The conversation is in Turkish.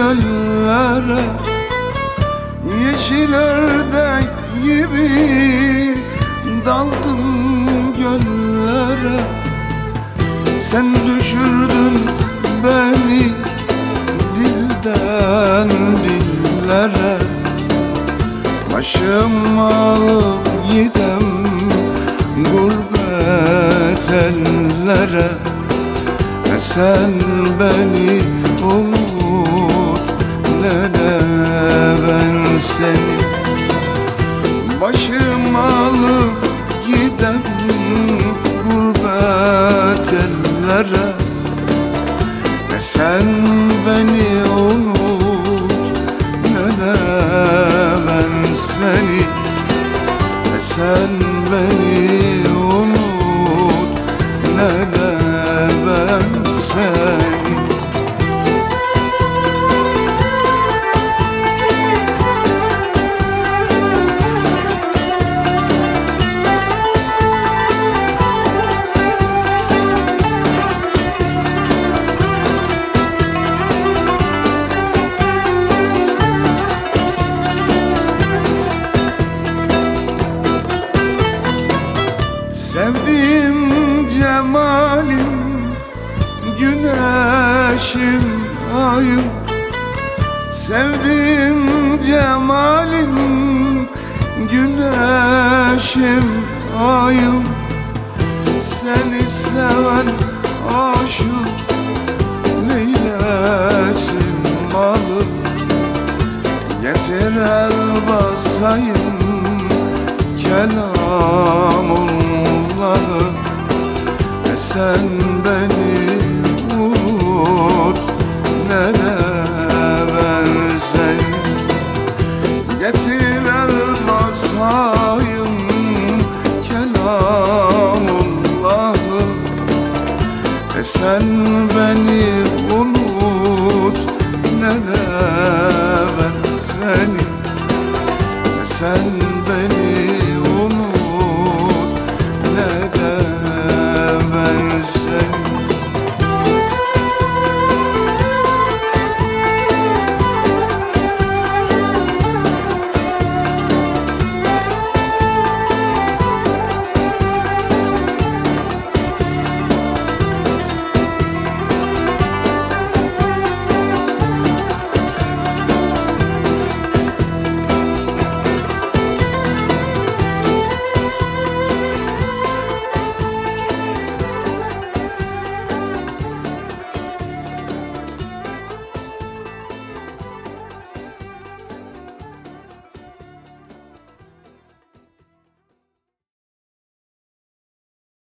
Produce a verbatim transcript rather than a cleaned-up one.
göllere, yeşil ördek gibi daldım göllere. Sen düşürdün beni dilden dillere, başım alıp gidem gurbet ellere. Ne sen beni unut ne de ben seni, başım alıp gidem gurbet ellere. Ne sen beni unut ne de ben seni, ne sen beni unut ne de ben seni. Sevdiğim cemalim, güneşim, ayım. Sevdiğim cemalim, güneşim, ayım. Seni seven aşık neylesin malım. Getir el basayım kelamullahı. Ne sen beni unut ne de ben seni, getir el basayım kelamullahı. Ne sen beni